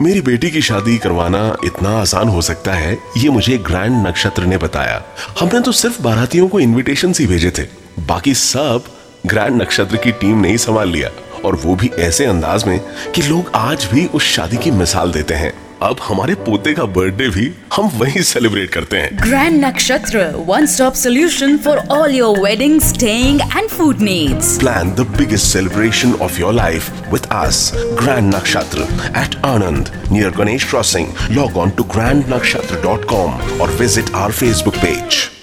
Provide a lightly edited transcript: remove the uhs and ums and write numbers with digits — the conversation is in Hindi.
मेरी बेटी की शादी करवाना इतना आसान हो सकता है, ये मुझे ग्रैंड नक्षत्र ने बताया। हमने तो सिर्फ बारातियों को इनविटेशन ही भेजे थे, बाकी सब ग्रैंड नक्षत्र की टीम ने ही संभाल लिया, और वो भी ऐसे अंदाज में कि लोग आज भी उस शादी की मिसाल देते हैं। अब हमारे पोते का बर्थडे भी हम वहीं सेलिब्रेट करते हैं। ग्रैंड नक्षत्र, one stop solution for all your wedding, staying and food needs. Plan the biggest celebration of your life with us, Grand Nakshatra at Anand near Ganesh Crossing. Log on to grandnakshatra.com or visit our Facebook page.